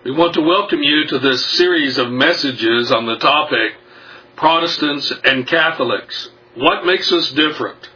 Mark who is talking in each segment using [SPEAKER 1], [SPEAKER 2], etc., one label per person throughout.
[SPEAKER 1] We want to welcome you to this series of messages on the topic, Protestants and Catholics. What makes us different?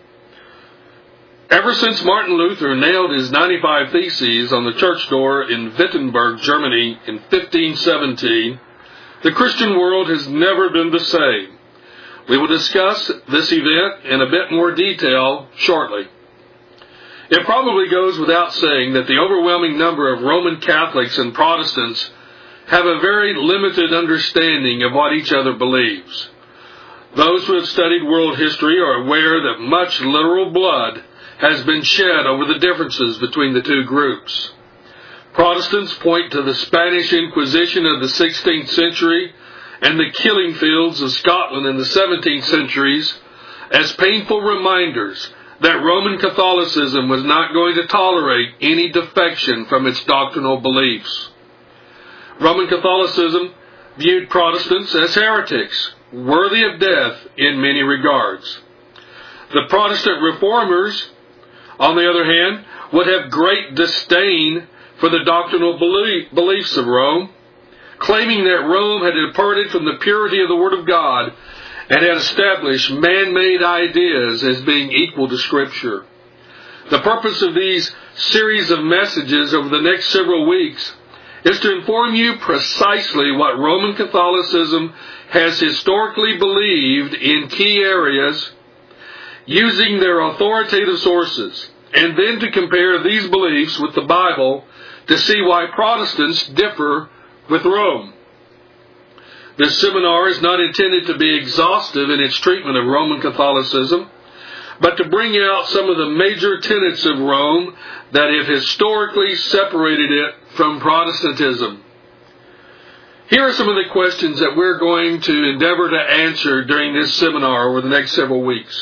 [SPEAKER 1] Ever since Martin Luther nailed his 95 Theses on the church door in Wittenberg, Germany in 1517, the Christian world has never been the same. We will discuss this event in a bit more detail shortly. It probably goes without saying that the overwhelming number of Roman Catholics and Protestants have a very limited understanding of what each other believes. Those who have studied world history are aware that much literal blood has been shed over the differences between the two groups. Protestants point to the Spanish Inquisition of the 16th century and the killing fields of Scotland in the 17th centuries as painful reminders that Roman Catholicism was not going to tolerate any defection from its doctrinal beliefs. Roman Catholicism viewed Protestants as heretics, worthy of death in many regards. The Protestant reformers, on the other hand, would have great disdain for the doctrinal beliefs of Rome, claiming that Rome had departed from the purity of the Word of God and had established man-made ideas as being equal to Scripture. The purpose of these series of messages over the next several weeks is to inform you precisely what Roman Catholicism has historically believed in key areas, using their authoritative sources, and then to compare these beliefs with the Bible to see why Protestants differ with Rome. This seminar is not intended to be exhaustive in its treatment of Roman Catholicism, but to bring out some of the major tenets of Rome that have historically separated it from Protestantism. Here are some of the questions that we're going to endeavor to answer during this seminar over the next several weeks.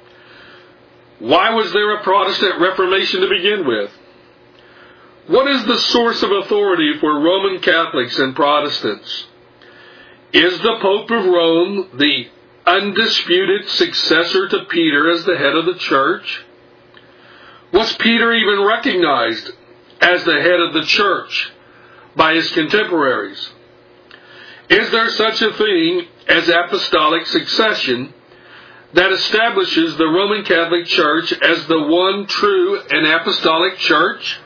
[SPEAKER 1] Why was there a Protestant Reformation to begin with? What is the source of authority for Roman Catholics and Protestants? Is the Pope of Rome the undisputed successor to Peter as the head of the church? Was Peter even recognized as the head of the church by his contemporaries? Is there such a thing as apostolic succession that establishes the Roman Catholic Church as the one true and apostolic church?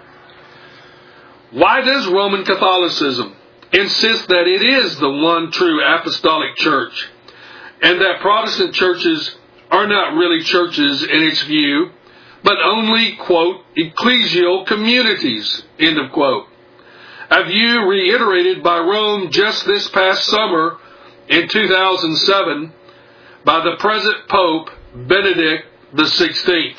[SPEAKER 1] Why does Roman Catholicism insist that it is the one true apostolic church, and that Protestant churches are not really churches in its view, but only, quote, ecclesial communities, end of quote? A view reiterated by Rome just this past summer in 2007 by the present Pope, Benedict XVI.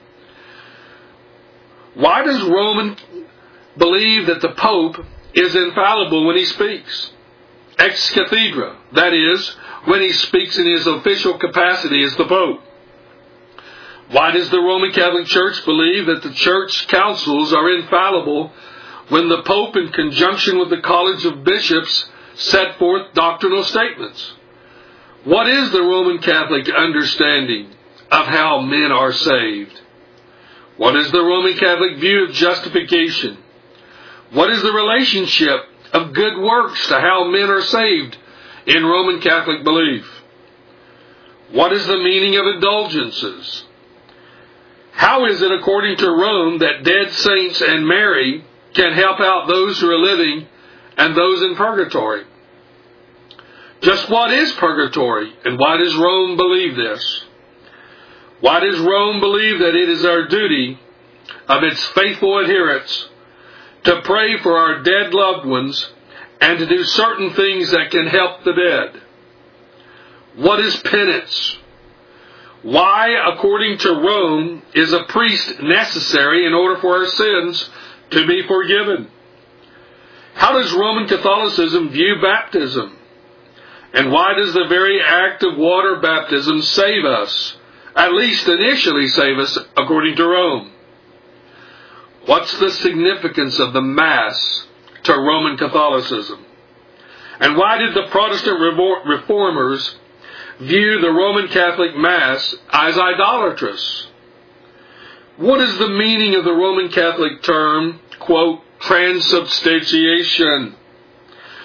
[SPEAKER 1] Why does Rome believe that the Pope is infallible when he speaks? Ex cathedra, that is, when he speaks in his official capacity as the Pope. Why does the Roman Catholic Church believe that the church councils are infallible when the Pope, in conjunction with the College of Bishops, set forth doctrinal statements? What is the Roman Catholic understanding of how men are saved? What is the Roman Catholic view of justification? What is the relationship of good works to how men are saved in Roman Catholic belief? What is the meaning of indulgences? How is it, according to Rome, that dead saints and Mary can help out those who are living and those in purgatory? Just what is purgatory, and why does Rome believe this? Why does Rome believe that it is our duty of its faithful adherents to pray for our dead loved ones and to do certain things that can help the dead? What is penance? Why, according to Rome, is a priest necessary in order for our sins to be forgiven? How does Roman Catholicism view baptism? And why does the very act of water baptism save us, at least initially save us, according to Rome? What's the significance of the Mass to Roman Catholicism? And why did the Protestant reformers view the Roman Catholic Mass as idolatrous? What is the meaning of the Roman Catholic term, quote, transubstantiation?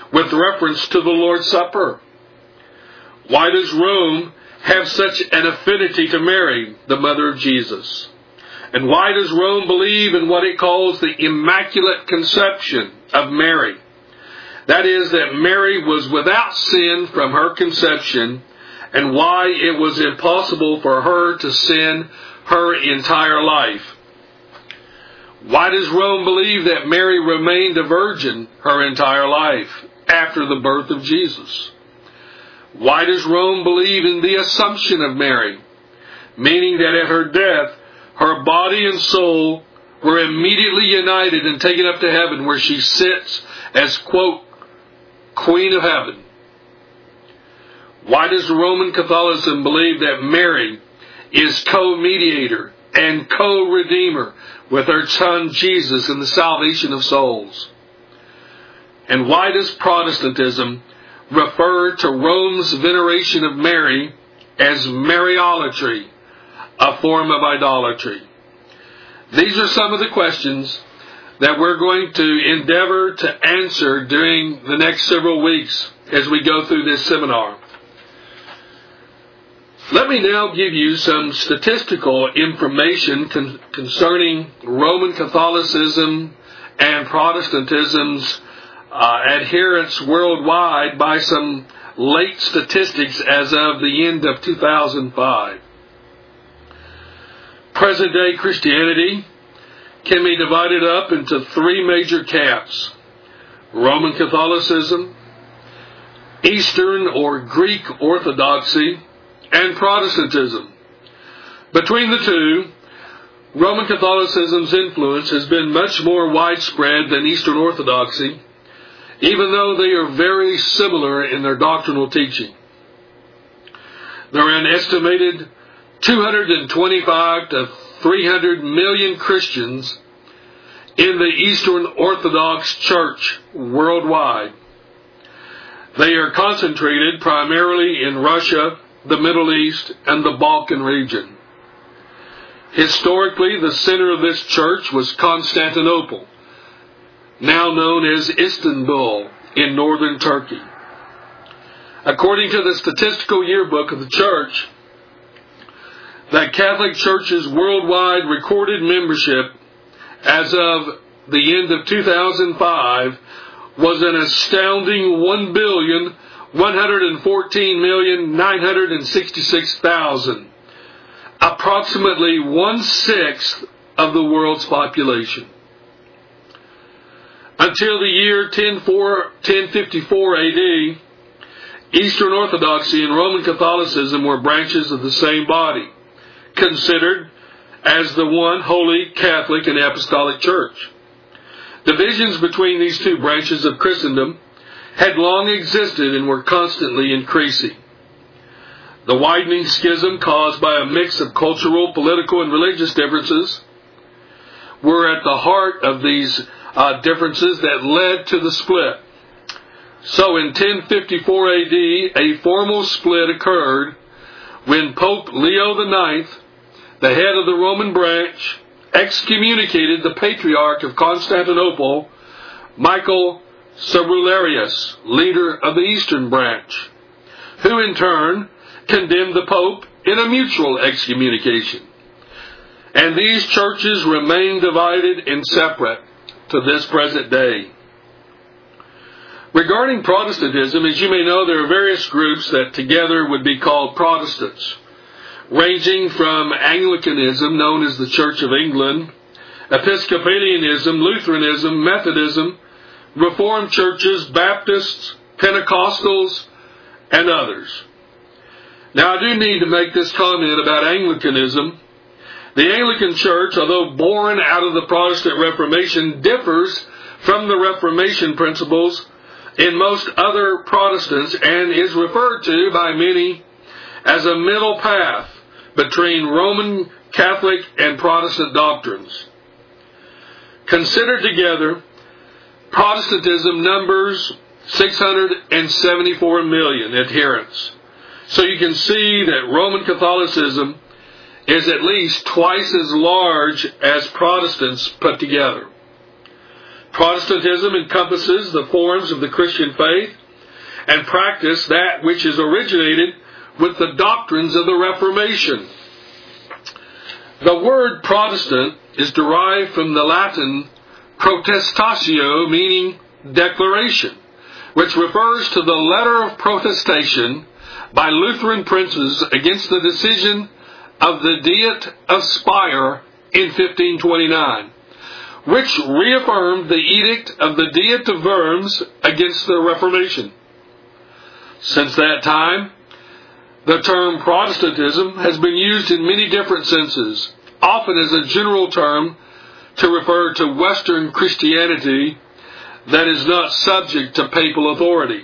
[SPEAKER 1] with reference to the Lord's Supper? Why does Rome have such an affinity to Mary, the mother of Jesus? And why does Rome believe in what it calls the Immaculate Conception of Mary? That is, that Mary was without sin from her conception, and why it was impossible for her to sin her entire life. Why does Rome believe that Mary remained a virgin her entire life after the birth of Jesus? Why does Rome believe in the Assumption of Mary, meaning that at her death, her body and soul were immediately united and taken up to heaven, where she sits as, quote, Queen of Heaven? Why does Roman Catholicism believe that Mary is co-mediator and co-redeemer with her Son Jesus in the salvation of souls? And why does Protestantism refer to Rome's veneration of Mary as Mariolatry, a form of idolatry? These are some of the questions that we're going to endeavor to answer during the next several weeks as we go through this seminar. Let me now give you some statistical information concerning Roman Catholicism and Protestantism's adherence worldwide by some late statistics as of the end of 2005. Present-day Christianity can be divided up into three major camps: Roman Catholicism, Eastern or Greek Orthodoxy, and Protestantism. Between the two, Roman Catholicism's influence has been much more widespread than Eastern Orthodoxy, even though they are very similar in their doctrinal teaching. There are an estimated 225 to 300 million Christians in the Eastern Orthodox Church worldwide. They are concentrated primarily in Russia, the Middle East, and the Balkan region. Historically, the center of this church was Constantinople, now known as Istanbul, in northern Turkey. According to the Statistical Yearbook of the Church, the Catholic Church's worldwide recorded membership as of the end of 2005 was an astounding 1,114,966,000, approximately 1/6 of the world's population. Until the year 1054 AD, Eastern Orthodoxy and Roman Catholicism were branches of the same body, considered as the one holy Catholic and Apostolic Church. Divisions between these two branches of Christendom had long existed and were constantly increasing. The widening schism caused by a mix of cultural, political, and religious differences were at the heart of these differences that led to the split. So in 1054 AD, a formal split occurred when Pope Leo IX, the head of the Roman branch, excommunicated the Patriarch of Constantinople, Michael Cerularius, leader of the Eastern branch, who in turn condemned the Pope in a mutual excommunication. And these churches remain divided and separate to this present day. Regarding Protestantism, as you may know, there are various groups that together would be called Protestants, ranging from Anglicanism, known as the Church of England, Episcopalianism, Lutheranism, Methodism, Reformed churches, Baptists, Pentecostals, and others. Now, I do need to make this comment about Anglicanism. The Anglican Church, although born out of the Protestant Reformation, differs from the Reformation principles in most other Protestants and is referred to by many as a middle path between Roman Catholic and Protestant doctrines. Considered together, Protestantism numbers 674 million adherents. So you can see that Roman Catholicism is at least twice as large as Protestants put together. Protestantism encompasses the forms of the Christian faith and practice that which is originated with the doctrines of the Reformation. The word Protestant is derived from the Latin protestatio, meaning declaration, which refers to the letter of protestation by Lutheran princes against the decision of the Diet of Speyer in 1529, which reaffirmed the edict of the Diet of Worms against the Reformation. Since that time, the term Protestantism has been used in many different senses, often as a general term to refer to Western Christianity that is not subject to papal authority.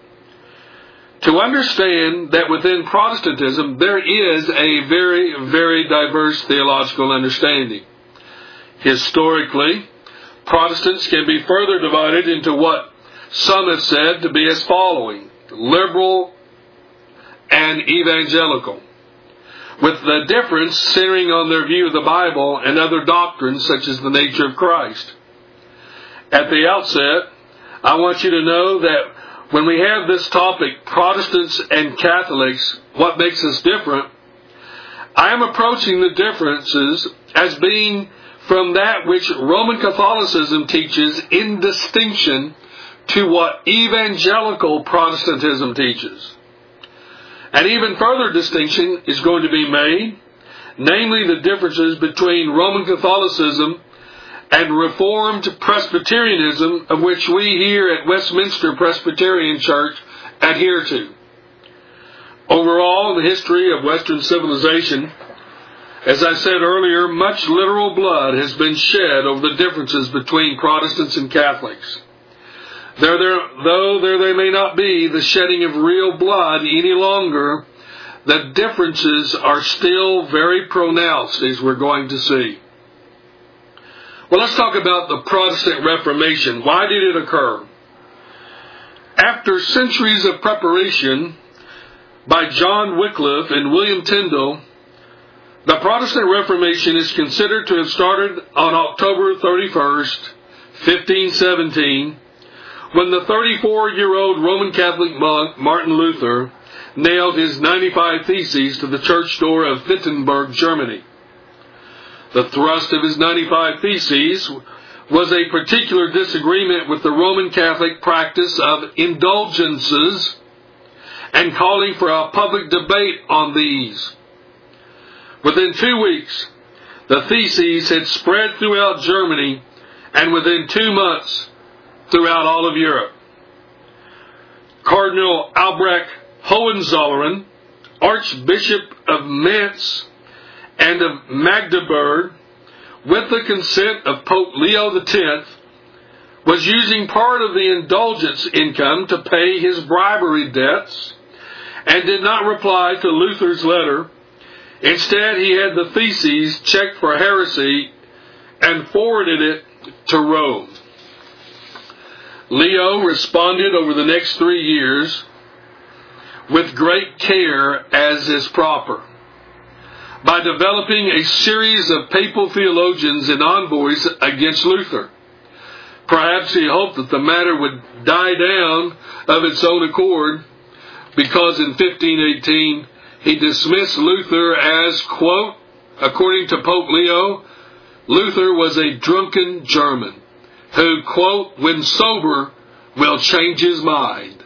[SPEAKER 1] To understand that within Protestantism there is a very, very diverse theological understanding. Historically, Protestants can be further divided into what some have said to be as following: liberal and evangelical, with the difference centering on their view of the Bible and other doctrines such as the nature of Christ. At the outset, I want you to know that when we have this topic, Protestants and Catholics, what makes us different, I am approaching the differences as being from that which Roman Catholicism teaches in distinction to what evangelical Protestantism teaches. An even further distinction is going to be made, namely the differences between Roman Catholicism and Reformed Presbyterianism, of which we here at Westminster Presbyterian Church adhere to. Overall, in the history of Western civilization, as I said earlier, much literal blood has been shed over the differences between Protestants and Catholics. Though there may not be the shedding of real blood any longer, the differences are still very pronounced, as we're going to see. Well, let's talk about the Protestant Reformation. Why did it occur? After centuries of preparation by John Wycliffe and William Tyndale, the Protestant Reformation is considered to have started on October 31st, 1517, when the 34-year-old Roman Catholic monk Martin Luther nailed his 95 Theses to the church door of Wittenberg, Germany. The thrust of his 95 Theses was a particular disagreement with the Roman Catholic practice of indulgences and calling for a public debate on these. Within 2 weeks, the Theses had spread throughout Germany, and within 2 months, throughout all of Europe. Cardinal Albrecht Hohenzollern, Archbishop of Mainz and of Magdeburg, with the consent of Pope Leo X, was using part of the indulgence income to pay his bribery debts and did not reply to Luther's letter. Instead, he had the Theses checked for heresy and forwarded it to Rome. Leo responded over the next 3 years with great care, as is proper, by developing a series of papal theologians and envoys against Luther. Perhaps he hoped that the matter would die down of its own accord, because in 1518 he dismissed Luther as, quote, according to Pope Leo, Luther was a drunken German who, quote, when sober, will change his mind.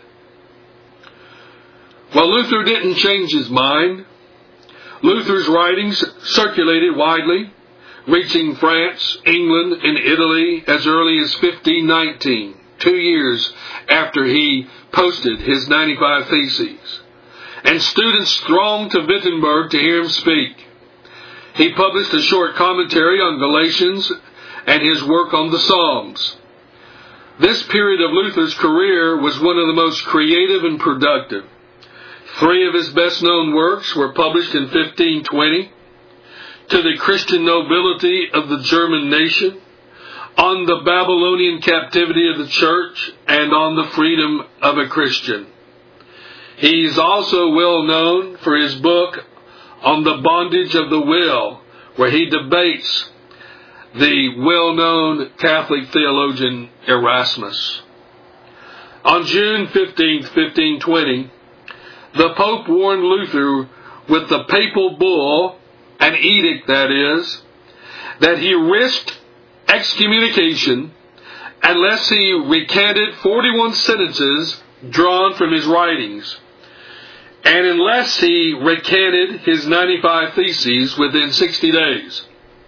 [SPEAKER 1] Well, Luther didn't change his mind. Luther's writings circulated widely, reaching France, England, and Italy as early as 1519, 2 years after he posted his 95 Theses. And students thronged to Wittenberg to hear him speak. He published a short commentary on Galatians and his work on the Psalms. This period of Luther's career was one of the most creative and productive. 3 of his best-known works were published in 1520, To the Christian Nobility of the German Nation, On the Babylonian Captivity of the Church, and On the Freedom of a Christian. He's also well known for his book On the Bondage of the Will, where he debates the well-known Catholic theologian Erasmus. On June 15, 1520, the Pope warned Luther with the papal bull, an edict that is, that he risked excommunication unless he recanted 41 sentences drawn from his writings, and unless he recanted his 95 theses within 60 days.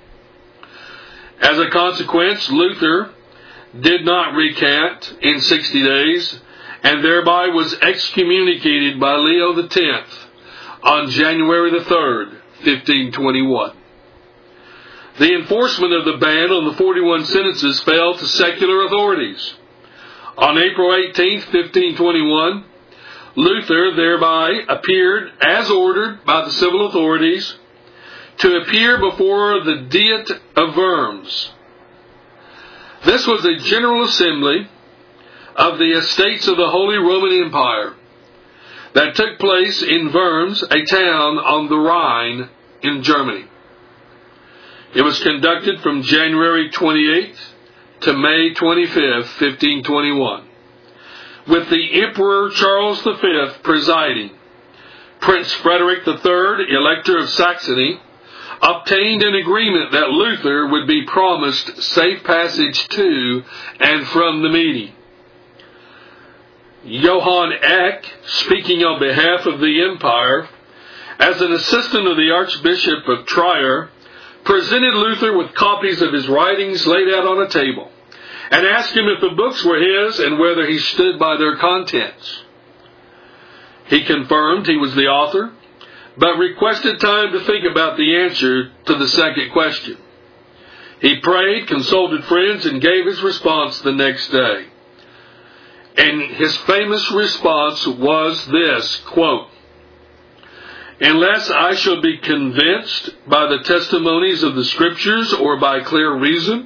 [SPEAKER 1] As a consequence, Luther did not recant in 60 days, and thereby was excommunicated by Leo X on January the 3rd, 1521. The enforcement of the ban on the 41 sentences fell to secular authorities. On April 18, 1521, Luther thereby appeared as ordered by the civil authorities to appear before the Diet of Worms. This was a general assembly of the Estates of the Holy Roman Empire that took place in Worms, a town on the Rhine in Germany. It was conducted from January 28th to May 25th, 1521, with the Emperor Charles V presiding. Prince Frederick III, Elector of Saxony, obtained an agreement that Luther would be promised safe passage to and from the meeting. Johann Eck, speaking on behalf of the empire, as an assistant of the Archbishop of Trier, presented Luther with copies of his writings laid out on a table, and asked him if the books were his and whether he stood by their contents. He confirmed he was the author, but requested time to think about the answer to the second question. He prayed, consulted friends, and gave his response the next day. And his famous response was this, quote, "Unless I shall be convinced by the testimonies of the Scriptures or by clear reason,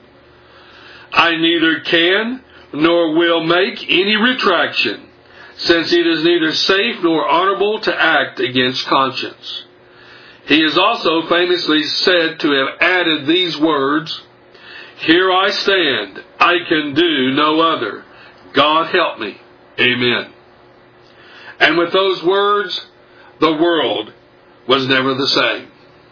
[SPEAKER 1] I neither can nor will make any retraction, since it is neither safe nor honorable to act against conscience." He is also famously said to have added these words, "Here I stand, I can do no other. God help me. Amen." And with those words, the world was never the same.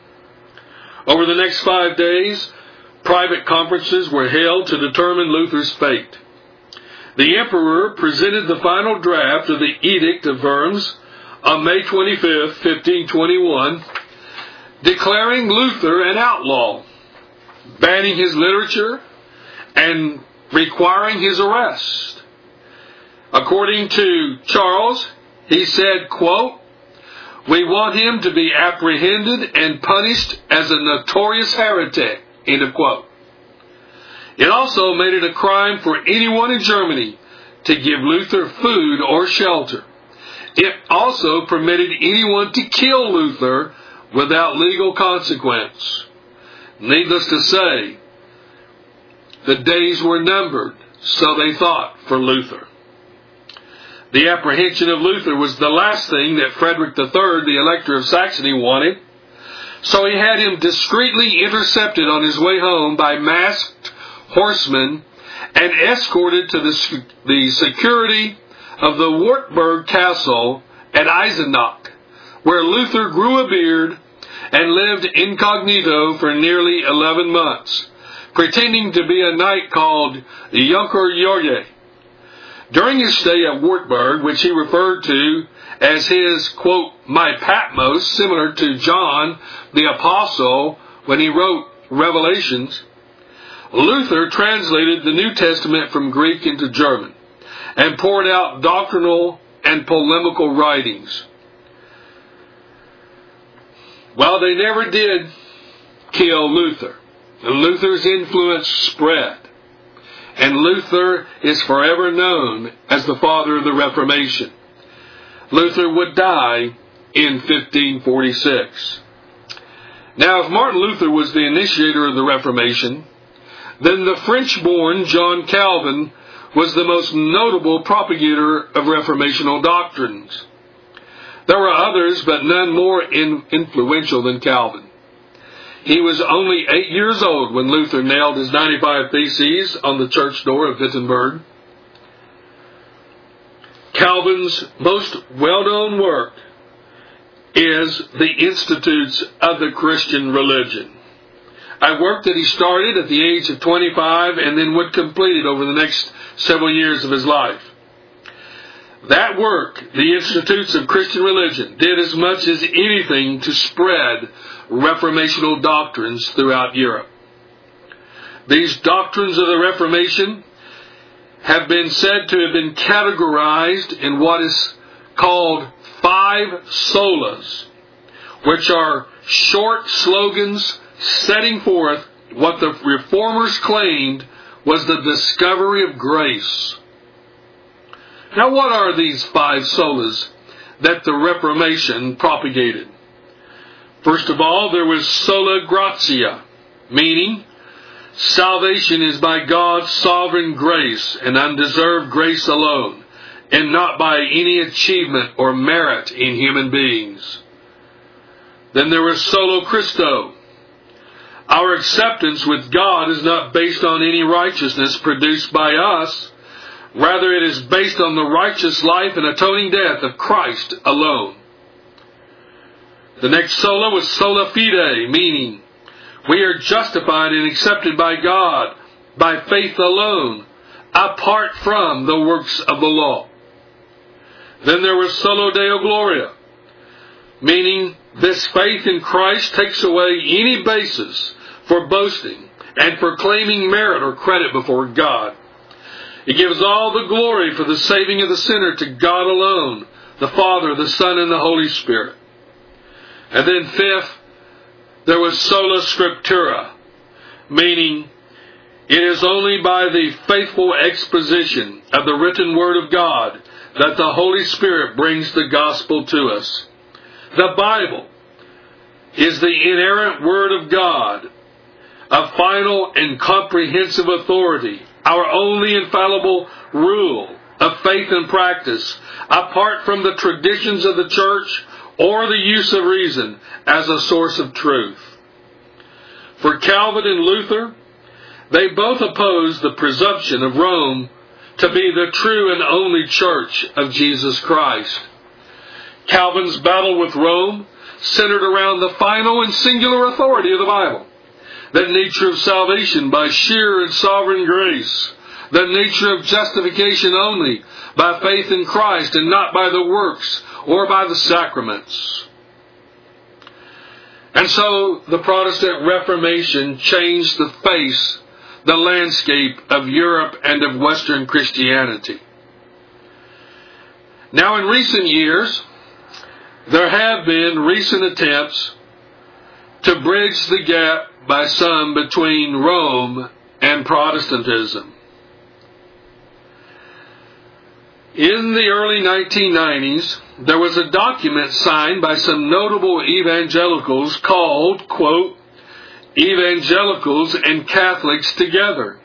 [SPEAKER 1] Over the next 5 days, private conferences were held to determine Luther's fate. The emperor presented the final draft of the Edict of Worms on May 25, 1521, declaring Luther an outlaw, banning his literature, and requiring his arrest. According to Charles, he said, quote, "We want him to be apprehended and punished as a notorious heretic," end of quote. It also made it a crime for anyone in Germany to give Luther food or shelter. It also permitted anyone to kill Luther without legal consequence. Needless to say, the days were numbered, so they thought, for Luther. The apprehension of Luther was the last thing that Frederick III, the Elector of Saxony, wanted, so he had him discreetly intercepted on his way home by masked horsemen and escorted to the security of the Wartburg Castle at Eisenach, where Luther grew a beard and lived incognito for nearly 11 months, pretending to be a knight called Junker Jorge. During his stay at Wartburg, which he referred to as his, quote, "my Patmos," similar to John the Apostle when he wrote Revelations, Luther translated the New Testament from Greek into German and poured out doctrinal and polemical writings. Well, they never did kill Luther. Luther's influence spread, and Luther is forever known as the father of the Reformation. Luther would die in 1546. Now, if Martin Luther was the initiator of the Reformation, then the French-born John Calvin was the most notable propagator of reformational doctrines. There were others, but none more influential than Calvin. He was only 8 years old when Luther nailed his 95 Theses on the church door of Wittenberg. Calvin's most well-known work is the Institutes of the Christian Religion, a work that he started at the age of 25 and then would complete it over the next several years of his life. That work, the Institutes of Christian Religion, did as much as anything to spread reformational doctrines throughout Europe. These doctrines of the Reformation have been said to have been categorized in what is called 5 solas, which are short slogans setting forth what the Reformers claimed was the discovery of grace. Now, what are these 5 solas that the Reformation propagated? First of all, there was sola gratia, meaning salvation is by God's sovereign grace and undeserved grace alone, and not by any achievement or merit in human beings. Then there was solo Christo. Our acceptance with God is not based on any righteousness produced by us. Rather, it is based on the righteous life and atoning death of Christ alone. The next sola was sola fide, meaning we are justified and accepted by God by faith alone, apart from the works of the law. Then there was solo Deo Gloria, meaning this faith in Christ takes away any basis for boasting and for claiming merit or credit before God. It gives all the glory for the saving of the sinner to God alone, the Father, the Son, and the Holy Spirit. And then fifth, there was sola scriptura, meaning it is only by the faithful exposition of the written Word of God that the Holy Spirit brings the gospel to us. The Bible is the inerrant Word of God, a final and comprehensive authority, our only infallible rule of faith and practice, apart from the traditions of the church or the use of reason as a source of truth. For Calvin and Luther, they both opposed the presumption of Rome to be the true and only church of Jesus Christ. Calvin's battle with Rome centered around the final and singular authority of the Bible, the nature of salvation by sheer and sovereign grace, the nature of justification only by faith in Christ and not by the works or by the sacraments. And so the Protestant Reformation changed the face, the landscape of Europe and of Western Christianity. Now, in recent years, there have been recent attempts to bridge the gap by some between Rome and Protestantism. In the early 1990s, there was a document signed by some notable evangelicals called, quote, Evangelicals and Catholics Together.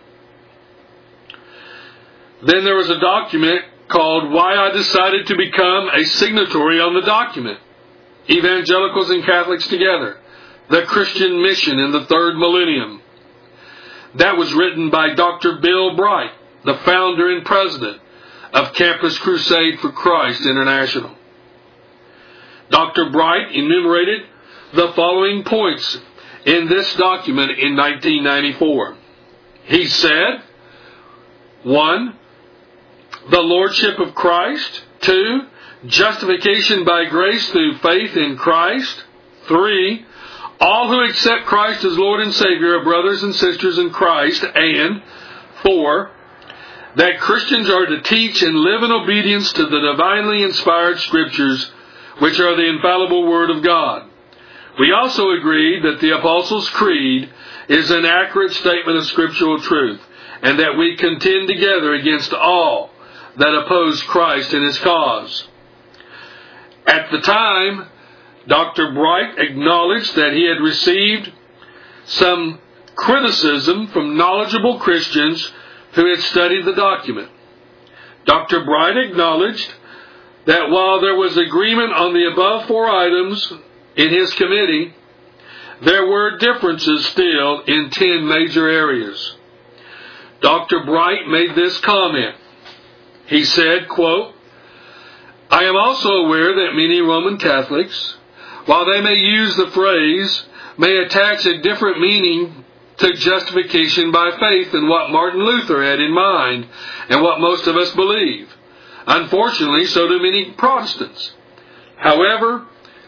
[SPEAKER 1] Then there was a document called Why I Decided to Become a Signatory on the Document, Evangelicals and Catholics Together, the Christian Mission in the Third Millennium. That was written by Dr. Bill Bright, the founder and president of Campus Crusade for Christ International. Dr. Bright enumerated the following points in this document in 1994. He said, 1. The Lordship of Christ. 2. Justification by grace through faith in Christ. 3. All who accept Christ as Lord and Savior are brothers and sisters in Christ. And 4. That Christians are to teach and live in obedience to the divinely inspired Scriptures, which are the infallible Word of God. We also agreed that the Apostles' Creed is an accurate statement of scriptural truth, and that we contend together against all that oppose Christ and His cause. At the time, Dr. Bright acknowledged that he had received some criticism from knowledgeable Christians who had studied the document. Dr. Bright acknowledged that while there was agreement on the above 4 items in his committee, there were differences still in 10 major areas. Dr. Bright made this comment. He said, quote, "I am also aware that many Roman Catholics, while they may use the phrase, may attach a different meaning to justification by faith than what Martin Luther had in mind and what most of us believe. Unfortunately, so do many Protestants. However,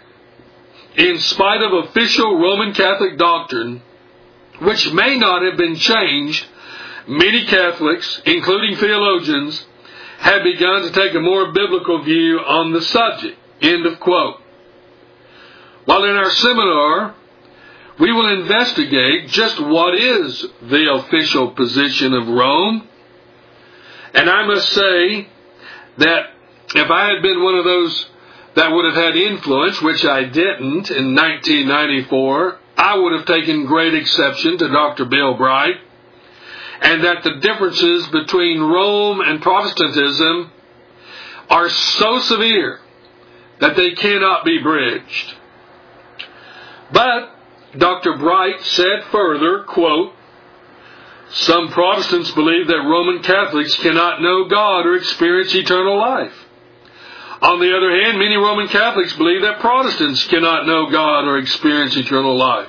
[SPEAKER 1] in spite of official Roman Catholic doctrine, which may not have been changed, many Catholics, including theologians, have begun to take a more biblical view on the subject." End of quote. While in our seminar, we will investigate just what is the official position of Rome. And I must say that if I had been one of those that would have had influence, which I didn't in 1994, I would have taken great exception to Dr. Bill Bright, and that the differences between Rome and Protestantism are so severe that they cannot be bridged. But Dr. Bright said further, quote, "Some Protestants believe that Roman Catholics cannot know God or experience eternal life. On the other hand, many Roman Catholics believe that Protestants cannot know God or experience eternal life.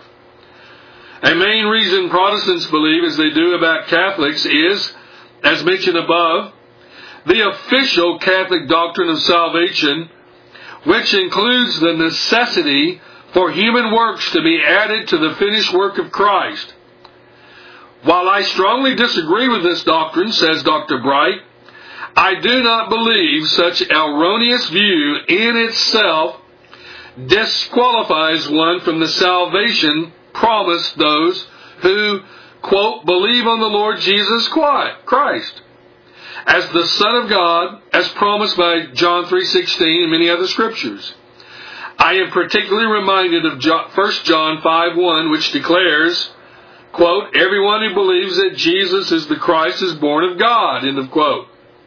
[SPEAKER 1] A main reason Protestants believe as they do about Catholics is, as mentioned above, the official Catholic doctrine of salvation, which includes the necessity for human works to be added to the finished work of Christ. While I strongly disagree with this doctrine," says Dr. Bright, "I do not believe such erroneous view in itself disqualifies one from the salvation promised those who, quote, believe on the Lord Jesus Christ as the Son of God, as promised by John 3:16 and many other scriptures. I am particularly reminded of 1 John 5:1, which declares, quote, everyone who believes that Jesus is the Christ is born of God, end of quote."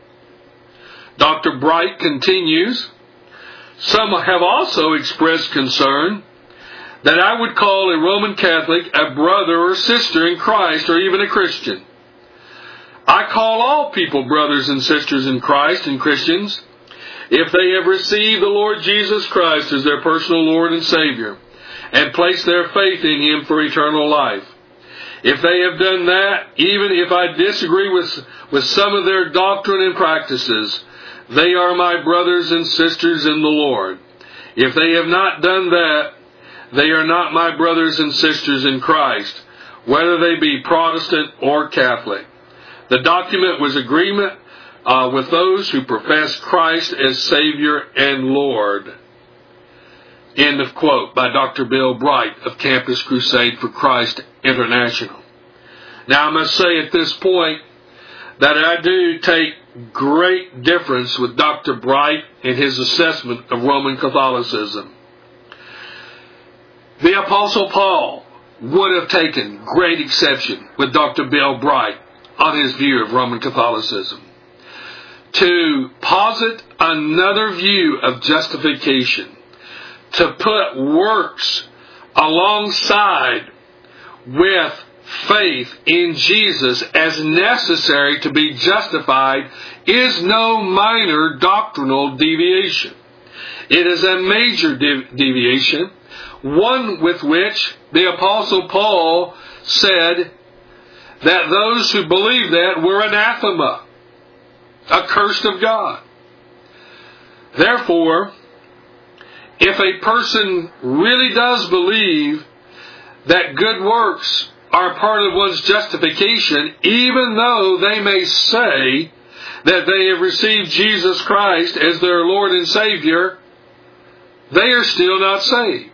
[SPEAKER 1] Dr. Bright continues, "Some have also expressed concern that I would call a Roman Catholic a brother or sister in Christ or even a Christian. I call all people brothers and sisters in Christ and Christians if they have received the Lord Jesus Christ as their personal Lord and Savior and placed their faith in Him for eternal life. If they have done that, even if I disagree with some of their doctrine and practices, they are my brothers and sisters in the Lord. If they have not done that, they are not my brothers and sisters in Christ, whether they be Protestant or Catholic. The document was agreement with those who profess Christ as Savior and Lord." End of quote, by Dr. Bill Bright of Campus Crusade for Christ International. Now I must say at this point that I do take great difference with Dr. Bright in his assessment of Roman Catholicism. The Apostle Paul would have taken great exception with Dr. Bill Bright on his view of Roman Catholicism. To posit another view of justification, to put works alongside with faith in Jesus as necessary to be justified, is no minor doctrinal deviation. It is a major deviation, one with which the Apostle Paul said that those who believed that were anathema, accursed of God. Therefore, if a person really does believe that good works are part of one's justification, even though they may say that they have received Jesus Christ as their Lord and Savior, they are still not saved.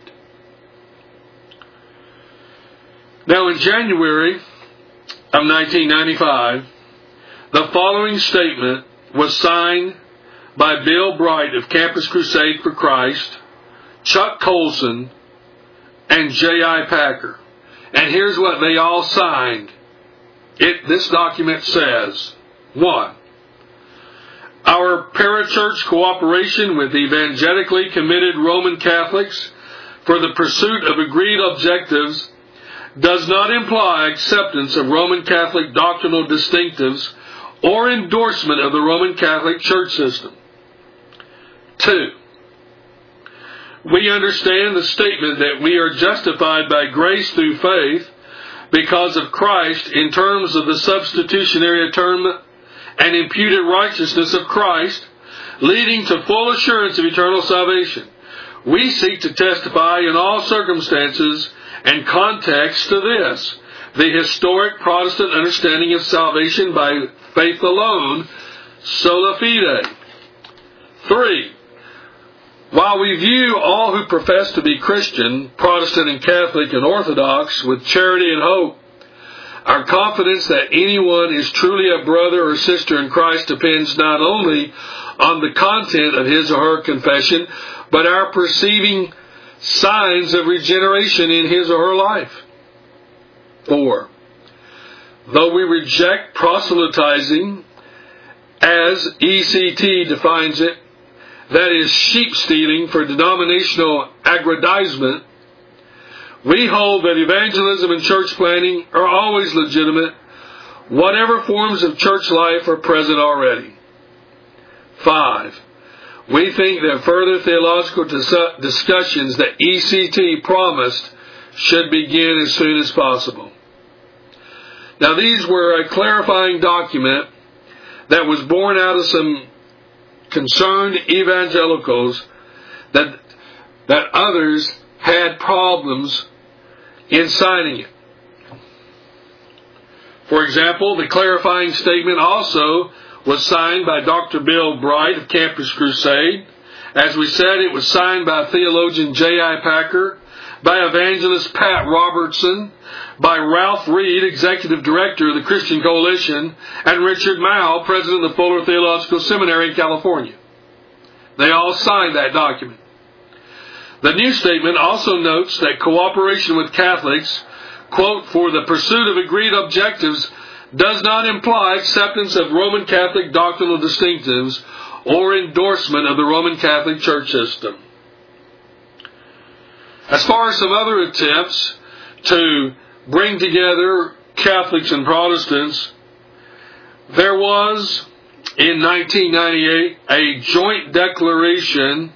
[SPEAKER 1] Now, in January of 1995, the following statement was signed by Bill Bright of Campus Crusade for Christ, Chuck Colson, and J.I. Packer. And here's what they all signed. This document says, 1. Our parachurch cooperation with evangelically committed Roman Catholics for the pursuit of agreed objectives does not imply acceptance of Roman Catholic doctrinal distinctives or endorsement of the Roman Catholic Church system. 2. We understand the statement that we are justified by grace through faith because of Christ in terms of the substitutionary atonement and imputed righteousness of Christ, leading to full assurance of eternal salvation. We seek to testify in all circumstances and contexts to this, the historic Protestant understanding of salvation by faith alone, sola fide. 3. While we view all who profess to be Christian, Protestant and Catholic and Orthodox, with charity and hope, our confidence that anyone is truly a brother or sister in Christ depends not only on the content of his or her confession, but our perceiving signs of regeneration in his or her life. 4. Though we reject proselytizing, as ECT defines it, that is sheep stealing for denominational aggrandizement, we hold that evangelism and church planting are always legitimate, whatever forms of church life are present already. 5. We think that further theological discussions that ECT promised should begin as soon as possible. Now, these were a clarifying document that was born out of some concerned evangelicals that others had problems in signing it. For example, the clarifying statement also was signed by Dr. Bill Bright of Campus Crusade. As we said, it was signed by theologian J.I. Packer, by evangelist Pat Robertson, by Ralph Reed, Executive Director of the Christian Coalition, and Richard Mao, President of the Fuller Theological Seminary in California. They all signed that document. The new statement also notes that cooperation with Catholics, quote, for the pursuit of agreed objectives does not imply acceptance of Roman Catholic doctrinal distinctives or endorsement of the Roman Catholic Church system. As far as some other attempts to bring together Catholics and Protestants, there was, in 1998, a joint declaration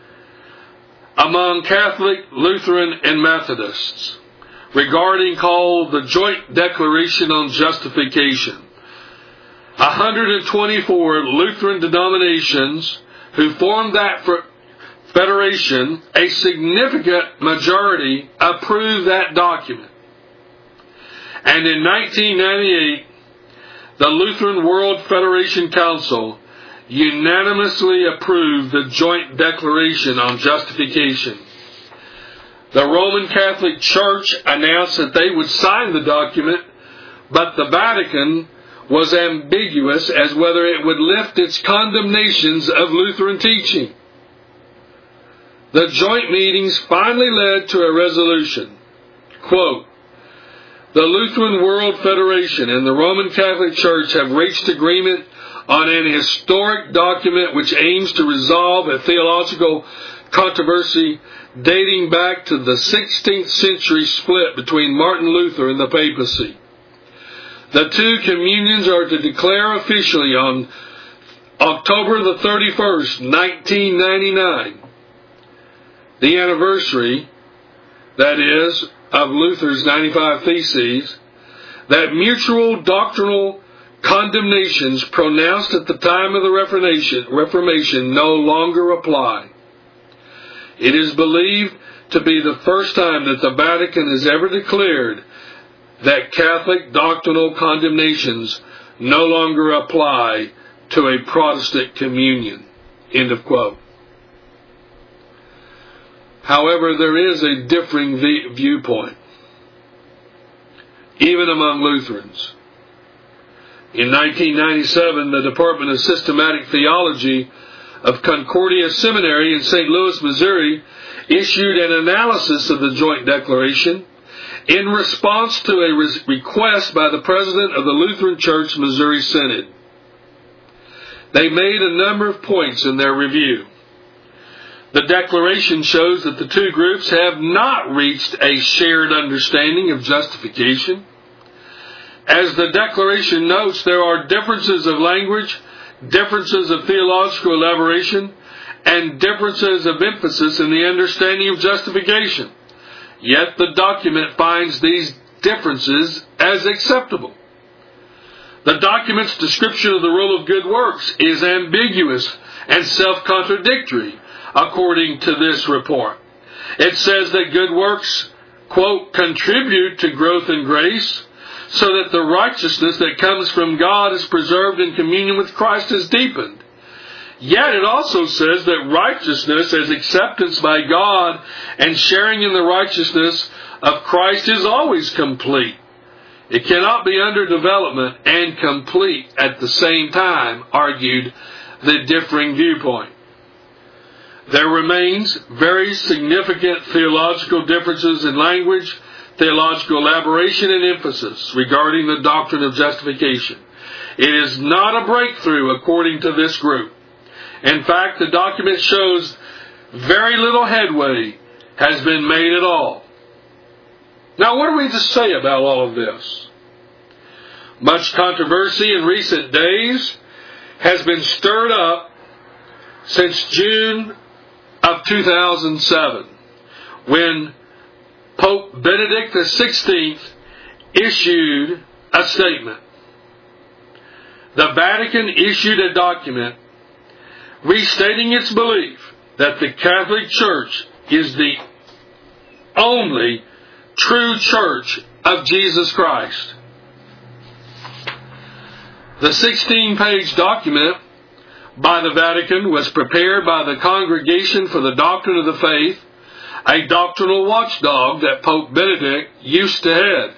[SPEAKER 1] among Catholic, Lutheran, and Methodists regarding called the Joint Declaration on Justification. 124 Lutheran denominations who formed that federation, a significant majority approved that document. And in 1998, the Lutheran World Federation Council unanimously approved the Joint Declaration on Justification. The Roman Catholic Church announced that they would sign the document, but the Vatican was ambiguous as whether it would lift its condemnations of Lutheran teaching. The joint meetings finally led to a resolution. Quote, the Lutheran World Federation and the Roman Catholic Church have reached agreement on an historic document which aims to resolve a theological controversy dating back to the 16th century split between Martin Luther and the papacy. The two communions are to declare officially on October the 31st, 1999, the anniversary, that is, of Luther's 95 Theses, that mutual doctrinal condemnations pronounced at the time of the Reformation no longer apply. It is believed to be the first time that the Vatican has ever declared that Catholic doctrinal condemnations no longer apply to a Protestant communion. End of quote. However, there is a differing viewpoint, even among Lutherans. In 1997, the Department of Systematic Theology of Concordia Seminary in St. Louis, Missouri, issued an analysis of the Joint Declaration in response to a request by the President of the Lutheran Church Missouri Synod. They made a number of points in their review. The declaration shows that the two groups have not reached a shared understanding of justification. As the declaration notes, there are differences of language, differences of theological elaboration, and differences of emphasis in the understanding of justification. Yet the document finds these differences as acceptable. The document's description of the role of good works is ambiguous and self-contradictory, according to this report. It says that good works, quote, contribute to growth in grace, so that the righteousness that comes from God is preserved and communion with Christ is deepened. Yet it also says that righteousness as acceptance by God and sharing in the righteousness of Christ is always complete. It cannot be under development and complete at the same time, argued the differing viewpoint. There remains very significant theological differences in language, theological elaboration, and emphasis regarding the doctrine of justification. It is not a breakthrough according to this group. In fact, the document shows very little headway has been made at all. Now, what are we to say about all of this? Much controversy in recent days has been stirred up since June of 2007, when Pope Benedict XVI issued a statement. The Vatican issued a document restating its belief that the Catholic Church is the only true Church of Jesus Christ. The 16-page document by the Vatican was prepared by the Congregation for the Doctrine of the Faith, a doctrinal watchdog that Pope Benedict used to head.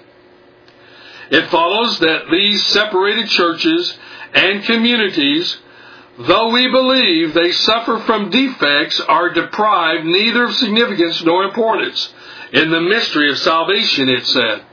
[SPEAKER 1] It follows that these separated churches and communities, though we believe they suffer from defects, are deprived neither of significance nor importance in the mystery of salvation, it said.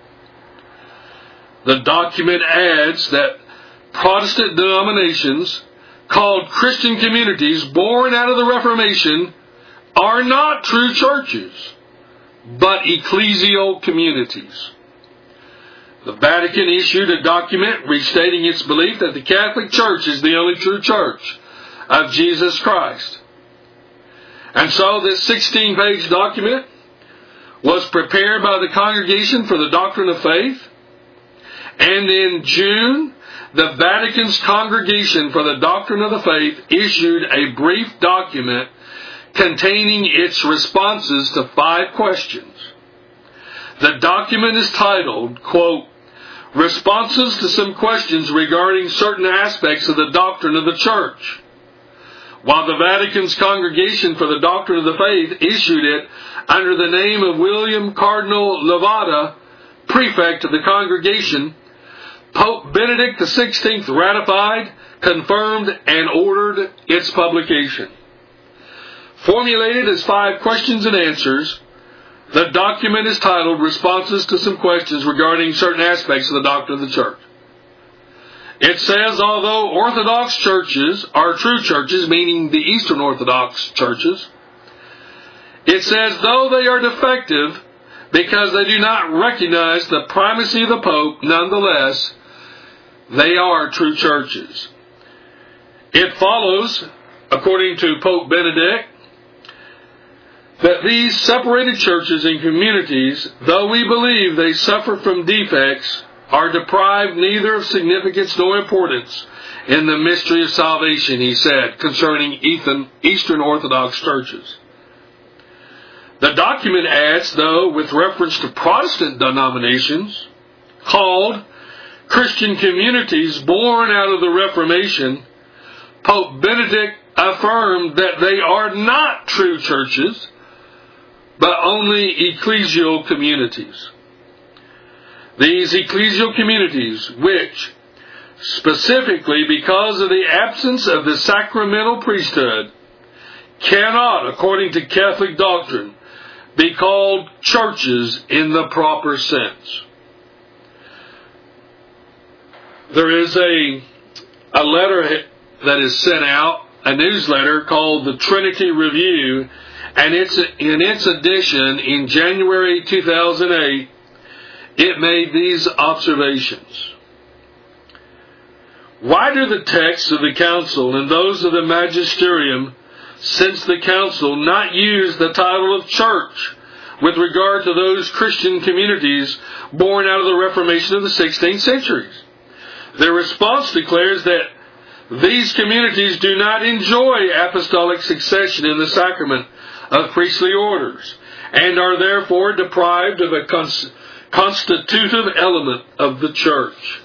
[SPEAKER 1] The document adds that Protestant denominations, called Christian communities born out of the Reformation, are not true churches, but ecclesial communities. The Vatican issued a document restating its belief that the Catholic Church is the only true Church of Jesus Christ. And so this 16-page document was prepared by the Congregation for the Doctrine of Faith, and in June, the Vatican's Congregation for the Doctrine of the Faith issued a brief document containing its responses to 5 questions. The document is titled, quote, Responses to some questions regarding certain aspects of the doctrine of the Church. While the Vatican's Congregation for the Doctrine of the Faith issued it under the name of William Cardinal Levada, prefect of the congregation, Pope Benedict XVI ratified, confirmed, and ordered its publication. Formulated as 5 questions and answers, the document is titled Responses to Some Questions Regarding Certain Aspects of the Doctrine of the Church. It says, although Orthodox churches are true churches, meaning the Eastern Orthodox churches, it says, though they are defective because they do not recognize the primacy of the Pope, nonetheless, they are true churches. It follows, according to Pope Benedict, that these separated churches and communities, though we believe they suffer from defects, are deprived neither of significance nor importance in the mystery of salvation, he said, concerning Eastern Orthodox churches. The document adds, though, with reference to Protestant denominations, called Christian communities born out of the Reformation, Pope Benedict affirmed that they are not true churches, but only ecclesial communities. These ecclesial communities, which, specifically because of the absence of the sacramental priesthood, cannot, according to Catholic doctrine, be called churches in the proper sense. There is a letter that is sent out, a newsletter called the Trinity Review, and in its edition in January 2008, it made these observations. Why do the texts of the Council and those of the Magisterium since the Council not use the title of Church with regard to those Christian communities born out of the Reformation of the 16th centuries? Their response declares that these communities do not enjoy apostolic succession in the sacrament of priestly orders, and are therefore deprived of a constitutive element of the Church.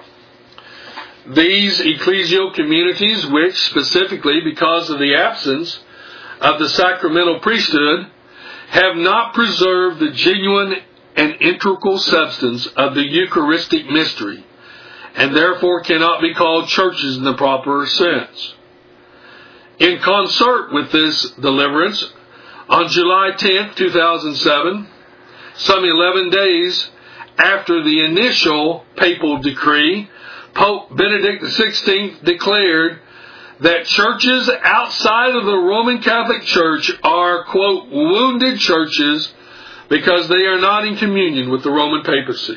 [SPEAKER 1] These ecclesial communities, which specifically because of the absence of the sacramental priesthood, have not preserved the genuine and integral substance of the Eucharistic mystery, and therefore cannot be called churches in the proper sense. In concert with this deliverance, on July 10, 2007, some 11 days after the initial papal decree, Pope Benedict XVI declared that churches outside of the Roman Catholic Church are, quote, wounded churches because they are not in communion with the Roman papacy.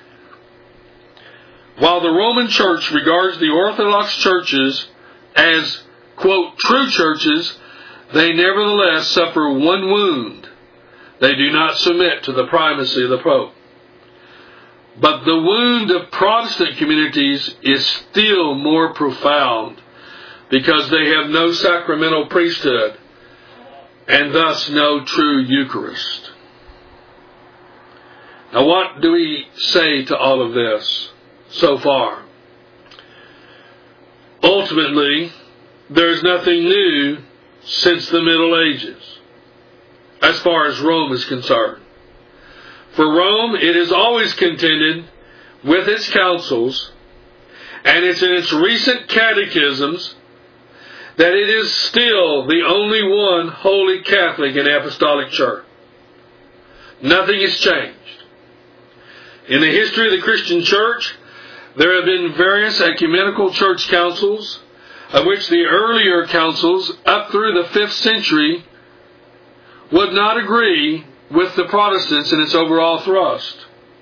[SPEAKER 1] While the Roman Church regards the Orthodox churches as, quote, true churches, they nevertheless suffer one wound. They do not submit to the primacy of the Pope. But the wound of Protestant communities is still more profound because they have no sacramental priesthood and thus no true Eucharist. Now, what do we say to all of this so far? Ultimately, there's nothing new since the Middle Ages, as far as Rome is concerned. For Rome, it has always contended with its councils, and it's in its recent catechisms that it is still the only one holy Catholic and Apostolic Church. Nothing has changed. In the history of the Christian Church, there have been various ecumenical church councils, of which the earlier councils, up through the 5th century, would not agree with the Protestants in its overall thrust.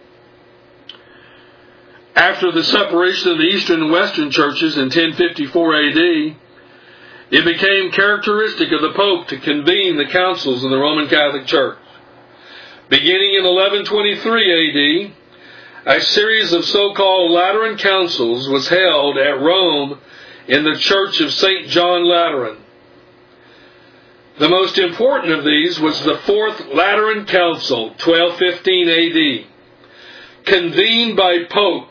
[SPEAKER 1] After the separation of the Eastern and Western churches in 1054 A.D., it became characteristic of the Pope to convene the councils in the Roman Catholic Church. Beginning in 1123 A.D., a series of so-called Lateran councils was held at Rome in the Church of St. John Lateran. The most important of these was the Fourth Lateran Council, 1215 A.D., convened by Pope,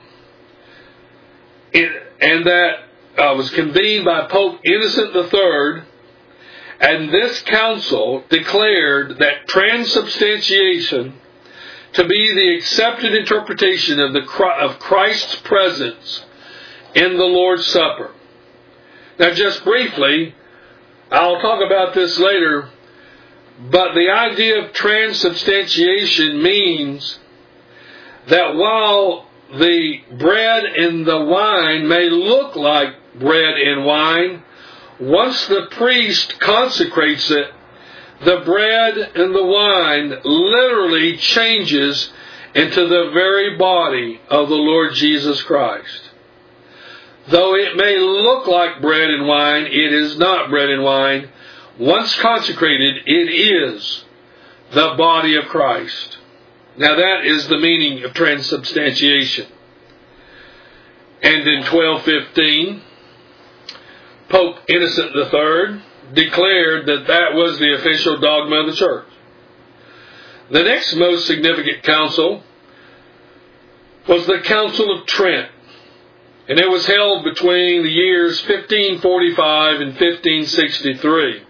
[SPEAKER 1] and that was convened by Pope Innocent III, and this council declared that transubstantiation to be the accepted interpretation of Christ's presence in the Lord's Supper. Now, just briefly, I'll talk about this later, but the idea of transubstantiation means that while the bread and the wine may look like bread and wine, once the priest consecrates it, the bread and the wine literally changes into the very body of the Lord Jesus Christ. Though it may look like bread and wine, it is not bread and wine. Once consecrated, it is the body of Christ. Now that is the meaning of transubstantiation. And in 1215, Pope Innocent III declared that that was the official dogma of the Church. The next most significant council was the Council of Trent, and it was held between the years 1545 and 1563.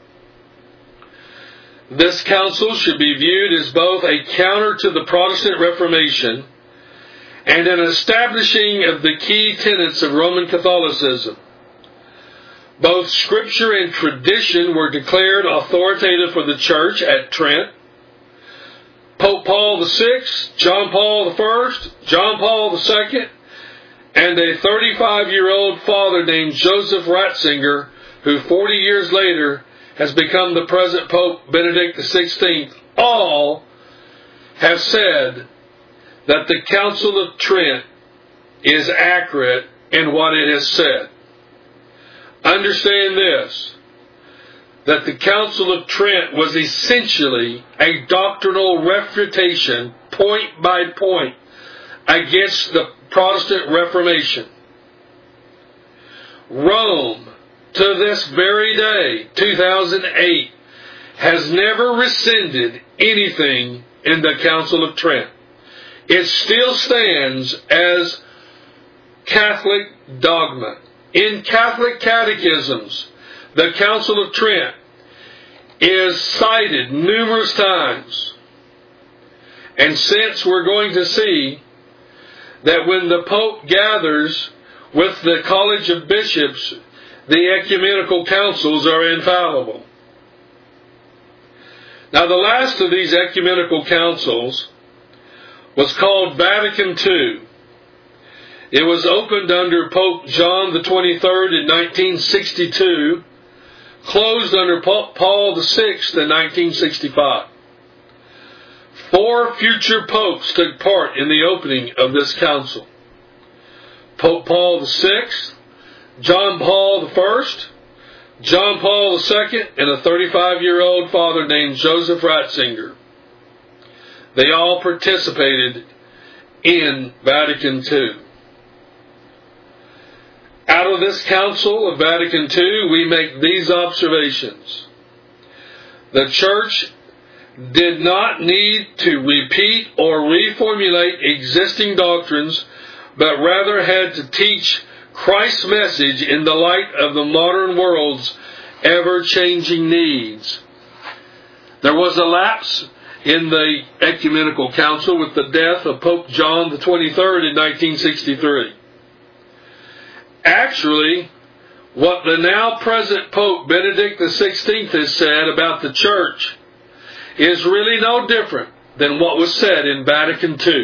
[SPEAKER 1] This council should be viewed as both a counter to the Protestant Reformation and an establishing of the key tenets of Roman Catholicism. Both Scripture and tradition were declared authoritative for the Church at Trent. Pope Paul VI, John Paul I, John Paul II, and a 35-year-old father named Joseph Ratzinger, who 40 years later has become the present Pope Benedict XVI, all have said that the Council of Trent is accurate in what it has said. Understand this, that the Council of Trent was essentially a doctrinal refutation, point by point, against the Protestant Reformation. Rome, to this very day, 2008, has never rescinded anything in the Council of Trent. It still stands as Catholic dogma. In Catholic catechisms, the Council of Trent is cited numerous times. And since we're going to see that when the Pope gathers with the College of Bishops, the ecumenical councils are infallible. Now, the last of these ecumenical councils was called Vatican II. It was opened under Pope John the 23rd in 1962, closed under Pope Paul VI in 1965. 4 future popes took part in the opening of this council. Pope Paul VI, John Paul I, John Paul II, and a 35-year-old father named Joseph Ratzinger. They all participated in Vatican II. Out of this Council of Vatican II, we make these observations. The Church did not need to repeat or reformulate existing doctrines, but rather had to teach Christ's message in the light of the modern world's ever-changing needs. There was a lapse in the Ecumenical Council with the death of Pope John the 23rd in 1963. Actually, what the now present Pope Benedict XVI has said about the Church is really no different than what was said in Vatican II.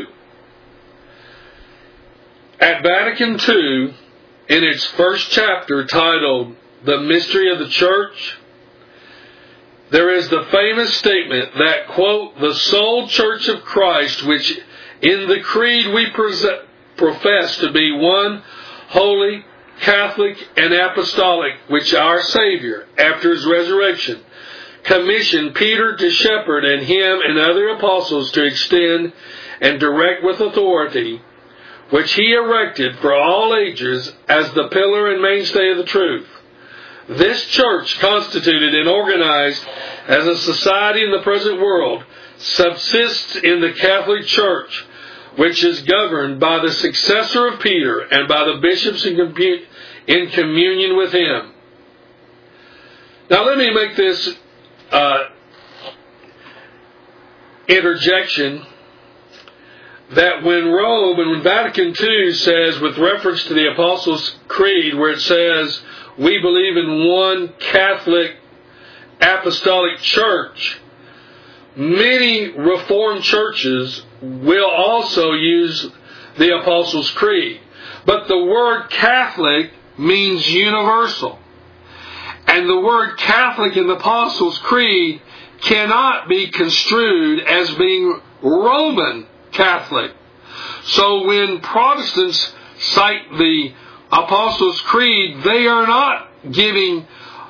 [SPEAKER 1] At Vatican II, in its first chapter titled The Mystery of the Church, there is the famous statement that, quote, the sole Church of Christ, which in the Creed we profess to be one, holy, Catholic, and apostolic, which our Savior, after His resurrection, commissioned Peter to shepherd and him and other apostles to extend and direct with authority, which He erected for all ages as the pillar and mainstay of the truth. This Church, constituted and organized as a society in the present world, subsists in the Catholic Church, which is governed by the successor of Peter and by the bishops in communion with him. Now let me make this interjection that when Rome and when Vatican II says, with reference to the Apostles' Creed, where it says, we believe in one Catholic Apostolic Church, many Reformed churches will also use the Apostles' Creed. But the word Catholic means universal. And the word Catholic in the Apostles' Creed cannot be construed as being Roman Catholic. So when Protestants cite the Apostles' Creed, they are not giving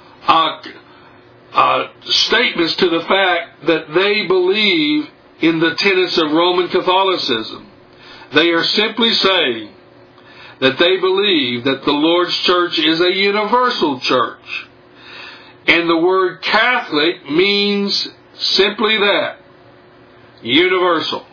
[SPEAKER 1] statements to the fact that they believe in the tenets of Roman Catholicism. They are simply saying that they believe that the Lord's Church is a universal church. And the word Catholic means simply that, universal.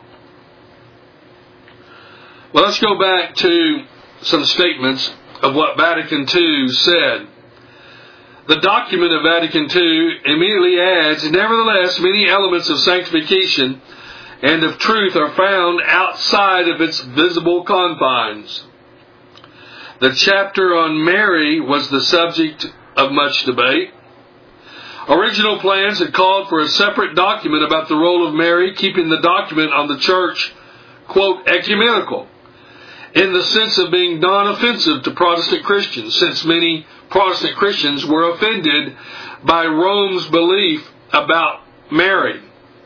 [SPEAKER 1] Well, let's go back to some statements of what Vatican II said. The document of Vatican II immediately adds, nevertheless, many elements of sanctification and of truth are found outside of its visible confines. The chapter on Mary was the subject of much debate. Original plans had called for a separate document about the role of Mary, keeping the document on the Church, quote, ecumenical, in the sense of being non-offensive to Protestant Christians, since many Protestant Christians were offended by Rome's belief about Mary.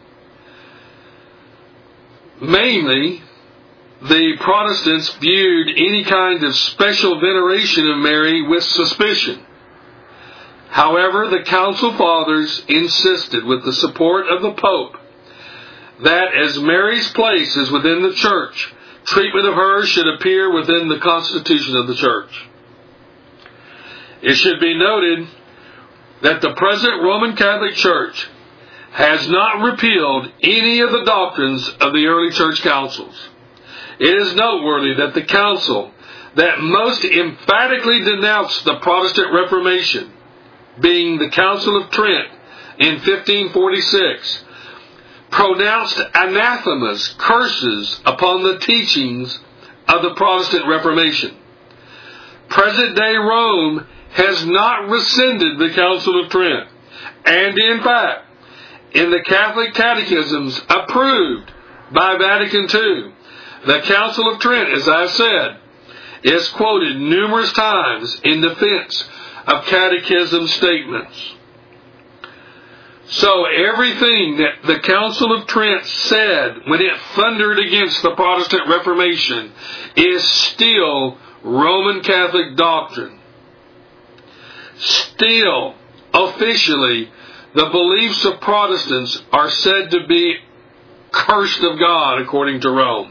[SPEAKER 1] Mainly, the Protestants viewed any kind of special veneration of Mary with suspicion. However, the Council Fathers insisted, with the support of the Pope, that as Mary's place is within the Church, treatment of her should appear within the Constitution of the Church. It should be noted that the present Roman Catholic Church has not repealed any of the doctrines of the early Church Councils. It is noteworthy that the council that most emphatically denounced the Protestant Reformation, being the Council of Trent in 1546, pronounced anathemas, curses, upon the teachings of the Protestant Reformation. Present-day Rome has not rescinded the Council of Trent, and in fact, in the Catholic catechisms approved by Vatican II, the Council of Trent, as I've said, is quoted numerous times in defense of catechism statements. So everything that the Council of Trent said when it thundered against the Protestant Reformation is still Roman Catholic doctrine. Still, officially, the beliefs of Protestants are said to be cursed of God, according to Rome.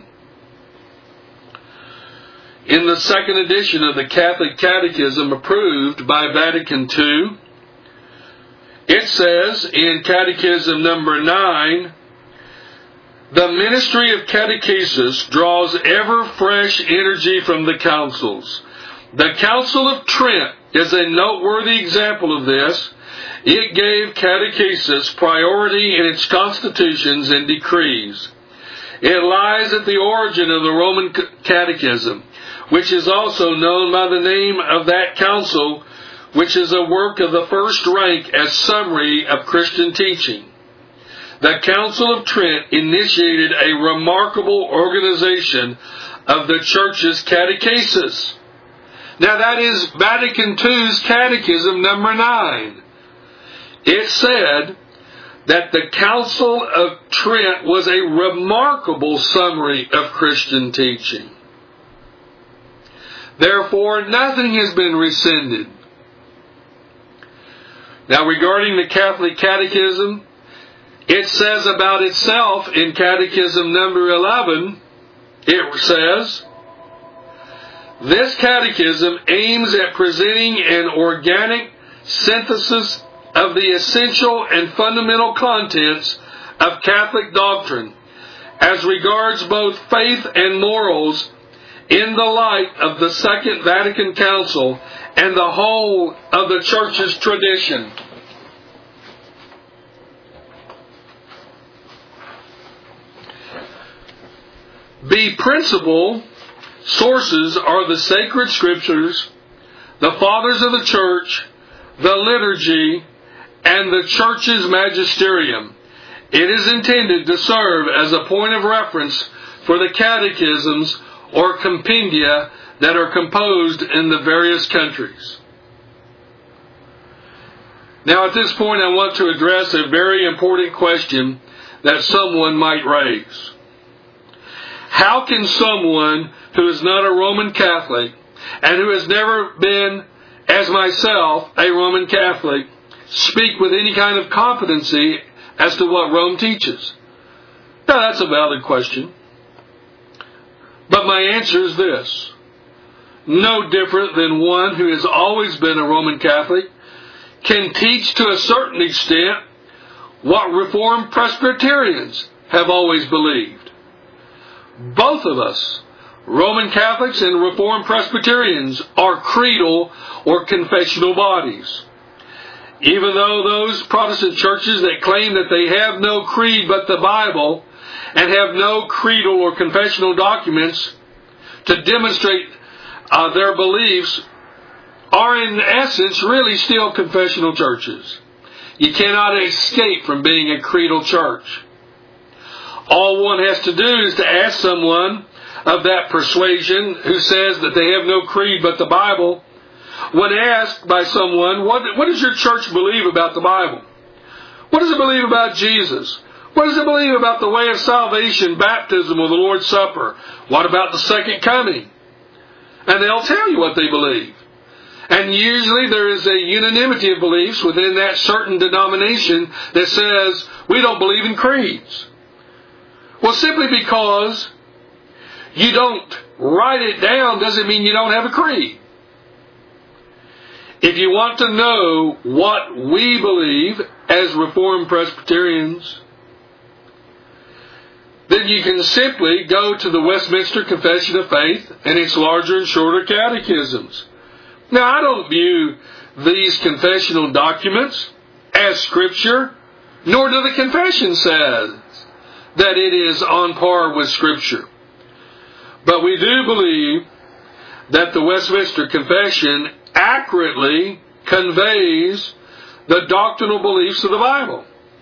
[SPEAKER 1] In the second edition of the Catholic Catechism approved by Vatican II, it says in Catechism number 9, the ministry of catechesis draws ever fresh energy from the councils. The Council of Trent is a noteworthy example of this. It gave catechesis priority in its constitutions and decrees. It lies at the origin of the Roman Catechism, which is also known by the name of that council, which is a work of the first rank as summary of Christian teaching. The Council of Trent initiated a remarkable organization of the Church's catechesis. Now that is Vatican II's Catechism number 9. It said that the Council of Trent was a remarkable summary of Christian teaching. Therefore, nothing has been rescinded. Now, regarding the Catholic Catechism, it says about itself in Catechism number 11, it says, this catechism aims at presenting an organic synthesis of the essential and fundamental contents of Catholic doctrine as regards both faith and morals in the light of the Second Vatican Council and the whole of the Church's tradition. The principal sources are the sacred scriptures, the fathers of the Church, the liturgy, and the Church's magisterium. It is intended to serve as a point of reference for the catechisms or compendia that are composed in the various countries. Now, at this point, I want to address a very important question that someone might raise. How can someone who is not a Roman Catholic and who has never been, as myself, a Roman Catholic, speak with any kind of competency as to what Rome teaches? Now, that's a valid question. But my answer is this. No different than one who has always been a Roman Catholic can teach to a certain extent what Reformed Presbyterians have always believed. Both of us, Roman Catholics and Reformed Presbyterians, are creedal or confessional bodies. Even though those Protestant churches that claim that they have no creed but the Bible and have no creedal or confessional documents to demonstrate their beliefs are in essence really still confessional churches. You cannot escape from being a creedal church. All one has to do is to ask someone of that persuasion who says that they have no creed but the Bible, When asked by someone, what does your church believe about the Bible? What does it believe about Jesus? What does it believe about the way of salvation, baptism, or the Lord's Supper? What about the second coming? And they'll tell you what they believe. And usually there is a unanimity of beliefs within that certain denomination that says, we don't believe in creeds. Well, simply because you don't write it down doesn't mean you don't have a creed. If you want to know what we believe as Reformed Presbyterians, then you can simply go to the Westminster Confession of Faith and its larger and shorter catechisms. Now, I don't view these confessional documents as Scripture, nor do the confession says that it is on par with Scripture. But we do believe that the Westminster Confession accurately conveys the doctrinal beliefs of the Bible.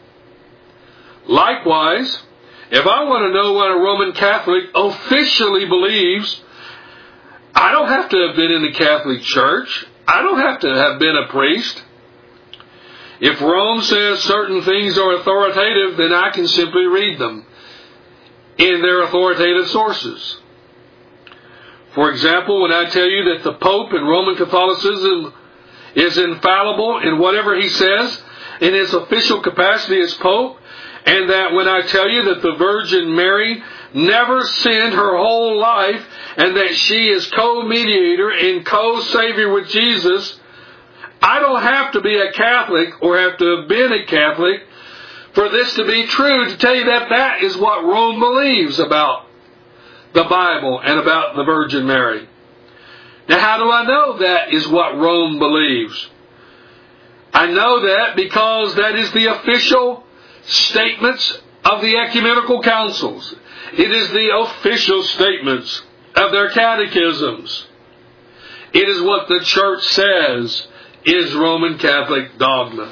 [SPEAKER 1] Likewise, if I want to know what a Roman Catholic officially believes, I don't have to have been in the Catholic Church. I don't have to have been a priest. If Rome says certain things are authoritative, then I can simply read them in their authoritative sources. For example, when I tell you that the Pope in Roman Catholicism is infallible in whatever he says in his official capacity as Pope, and that when I tell you that the Virgin Mary never sinned her whole life, and that she is co-mediator and co-savior with Jesus, I don't have to be a Catholic or have to have been a Catholic for this to be true, to tell you that that is what Rome believes about the Bible and about the Virgin Mary. Now, how do I know that is what Rome believes? I know that because that is the official statements of the ecumenical councils. It is the official statements of their catechisms. It is what the Church says is Roman Catholic dogma.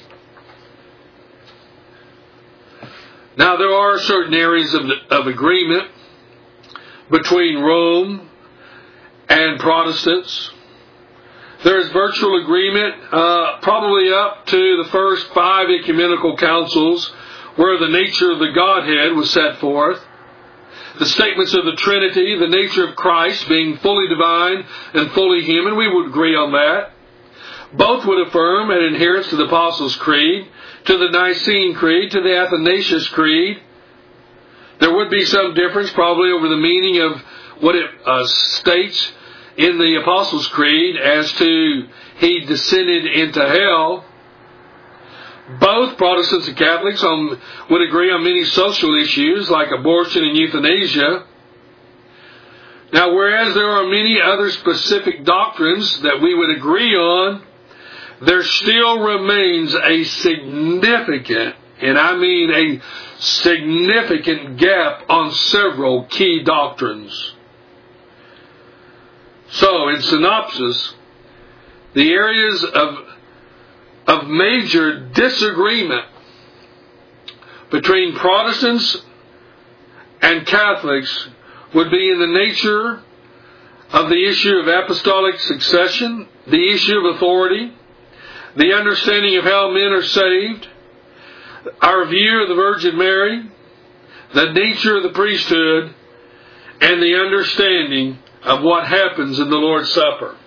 [SPEAKER 1] Now, there are certain areas of agreement between Rome and Protestants. There is virtual agreement probably up to the first 5 ecumenical councils where the nature of the Godhead was set forth. The statements of the Trinity, the nature of Christ being fully divine and fully human, we would agree on that. Both would affirm an adherence to the Apostles' Creed, to the Nicene Creed, to the Athanasius Creed. There would be some difference probably over the meaning of what it states in the Apostles' Creed as to he descended into hell. Both Protestants and Catholics would agree on many social issues like abortion and euthanasia. Now, whereas there are many other specific doctrines that we would agree on, there still remains a significant, and I mean a significant gap on several key doctrines. So, in synopsis, the areas of major disagreement between Protestants and Catholics would be in the nature of the issue of apostolic succession, the issue of authority, the understanding of how men are saved, our view of the Virgin Mary, the nature of the priesthood, and the understanding of what happens in the Lord's Supper.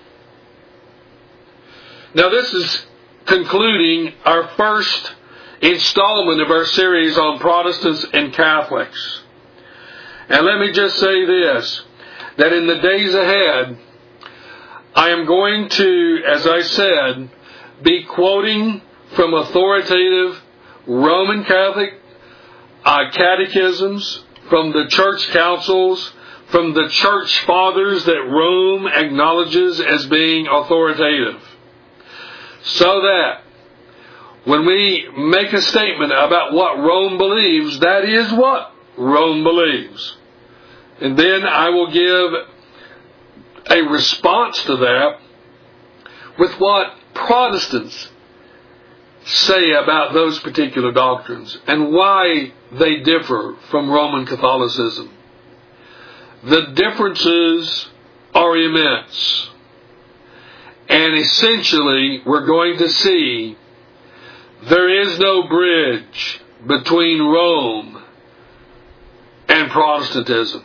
[SPEAKER 1] Now, this is concluding our first installment of our series on Protestants and Catholics. And let me just say this, that in the days ahead, I am going to, as I said, be quoting from authoritative Roman Catholic catechisms, from the church councils, from the church fathers that Rome acknowledges as being authoritative. So that when we make a statement about what Rome believes, that is what Rome believes. And then I will give a response to that with what Protestants say about those particular doctrines and why they differ from Roman Catholicism. The differences are immense. And essentially, we're going to see there is no bridge between Rome and Protestantism.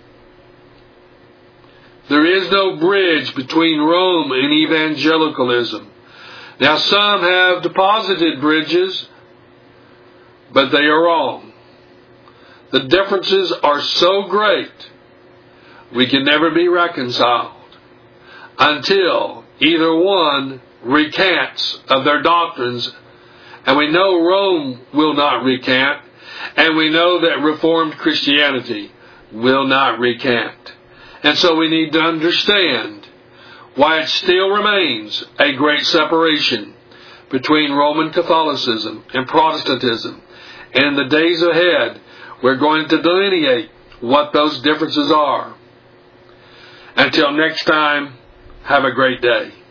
[SPEAKER 1] There is no bridge between Rome and evangelicalism. Now, some have deposited bridges, but they are wrong. The differences are so great, we can never be reconciled until either one recants of their doctrines. And we know Rome will not recant, and we know that Reformed Christianity will not recant. And so we need to understand why it still remains a great separation between Roman Catholicism and Protestantism. And in the days ahead, we're going to delineate what those differences are. Until next time, have a great day.